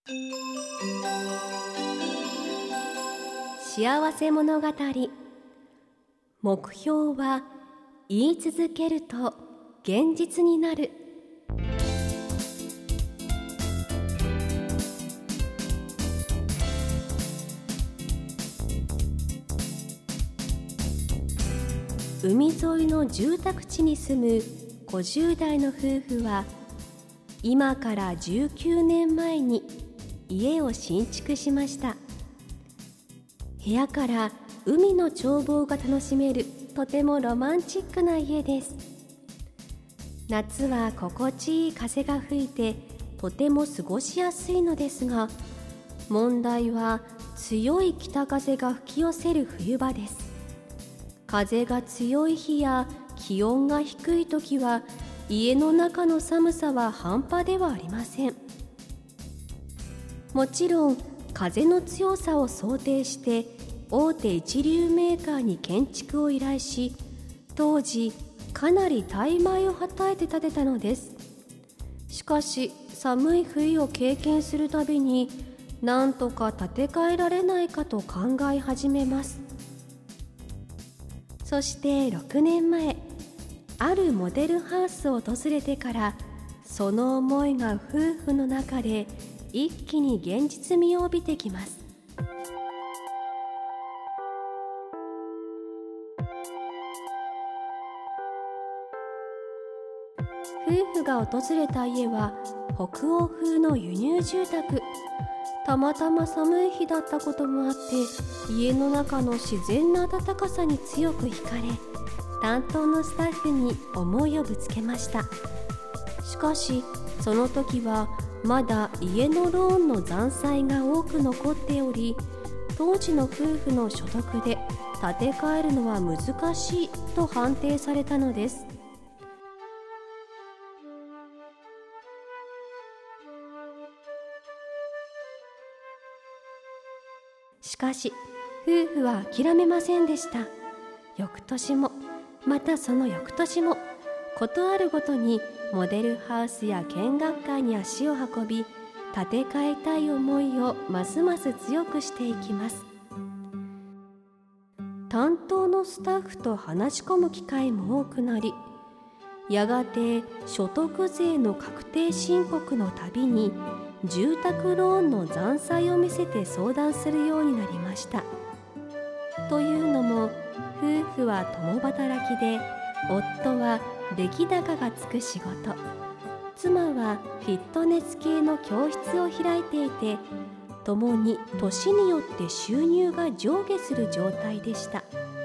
幸せ物語。目標は言い続けると現実になる。海沿いの住宅地に住む50代の夫婦は、今から19年前に家を新築しました。部屋から海の眺望が楽しめるとてもロマンチックな家です。夏は心地いい風が吹いてとても過ごしやすいのですが、問題は強い北風が吹き寄せる冬場です。風が強い日や気温が低い時は、家の中の寒さは半端ではありません。もちろん風の強さを想定して大手一流メーカーに建築を依頼し、当時かなり大枚をはたいて建てたのです。しかし寒い冬を経験するたびに、なんとか建て替えられないかと考え始めます。そして6年前、あるモデルハウスを訪れてから、その思いが夫婦の中で一気に現実味を帯びてきます。夫婦が訪れた家は北欧風の輸入住宅。たまたま寒い日だったこともあって、家の中の自然な暖かさに強く惹かれ、担当のスタッフに思いをぶつけました。しかしその時はまだ家のローンの残債が多く残っており、当時の夫婦の所得で建て替えるのは難しいと判定されたのです。しかし夫婦は諦めませんでした。翌年もまたその翌年も、ことあるごとにモデルハウスや見学会に足を運び、建て替えたい思いをますます強くしていきます。担当のスタッフと話し込む機会も多くなり、やがて所得税の確定申告のたびに住宅ローンの残債を見せて相談するようになりました。というのも、夫婦は共働きで、夫は出来高がつく仕事、妻はフィットネス系の教室を開いていて、共に年によって収入が上下する状態でした。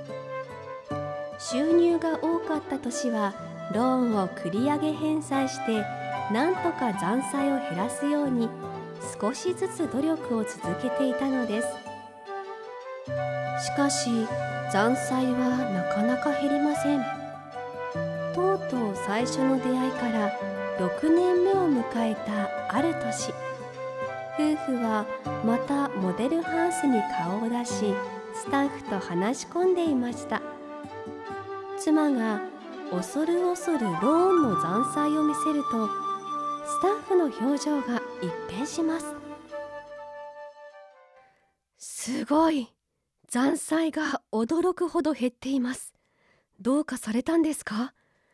収入が多かった年はローンを繰り上げ返済して、なんとか残債を減らすように少しずつ努力を続けていたのです。しかし残債はなかなか減りません。とうとう最初の出会いから6年目を迎えたある年、夫婦はまたモデルハウスに顔を出し、スタッフと話し込んでいました。妻が恐る恐るローンの残債を見せると、スタッフの表情が一変します。すごい、残債が驚くほど減っています。どうかされたんですか？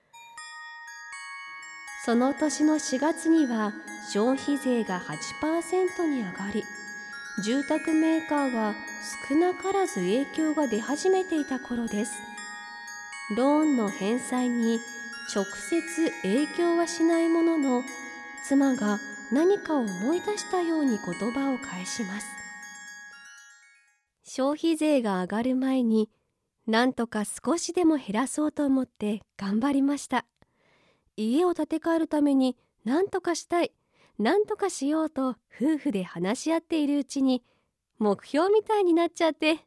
その年の4月には消費税が 8% に上がり、住宅メーカーは少なからず影響が出始めていた頃です。ローンの返済に直接影響はしないものの、妻が何かを思い出したように言葉を返します。消費税が上がる前に、なんとか少しでも減らそうと思って頑張りました。家を建て替えるために何とかしたい、何とかしようと夫婦で話し合っているうちに、目標みたいになっちゃって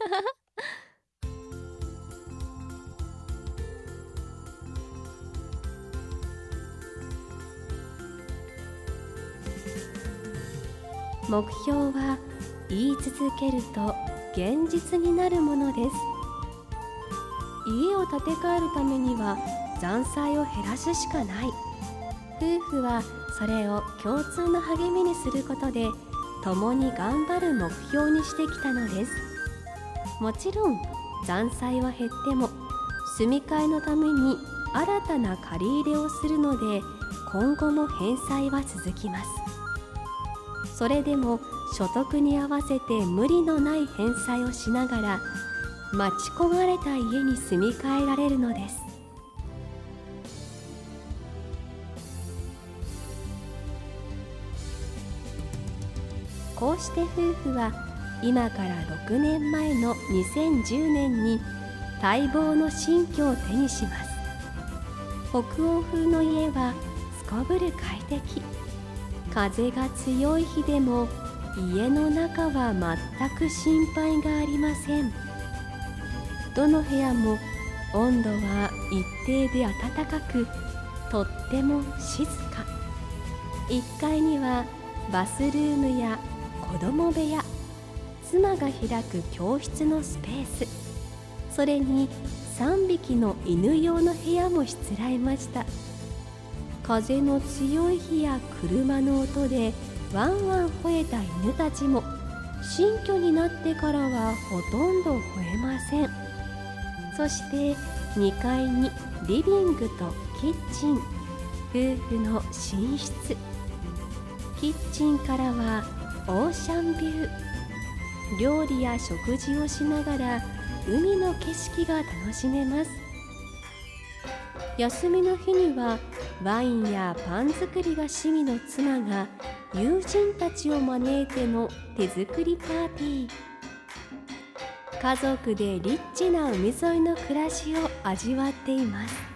目標は言い続けると現実になるものです。家を建て替えるためには残債を減らすしかない。夫婦はそれを共通の励みにすることで共に頑張る目標にしてきたのです。もちろん残債は減っても住み替えのために新たな借り入れをするので、今後も返済は続きます。それでも所得に合わせて無理のない返済をしながら、待ち焦がれた家に住み替えられるのです。こうして夫婦は今から6年前の2010年に待望の新居を手にします。北欧風の家はすこぶる快適。風が強い日でも家の中は全く心配がありません。どの部屋も温度は一定で暖かく、とっても静か。1階にはバスルームや子供部屋、妻が開く教室のスペース、それに3匹の犬用の部屋もしつらえました。風の強い日や車の音でワンワン吠えた犬たちも新居になってからはほとんど吠えません。そして2階にリビングとキッチン、夫婦の寝室。キッチンからはオーシャンビュー。料理や食事をしながら海の景色が楽しめます。休みの日にはワインやパン作りが趣味の妻が友人たちを招いての手作りパーティー。家族でリッチな海沿いの暮らしを味わっています。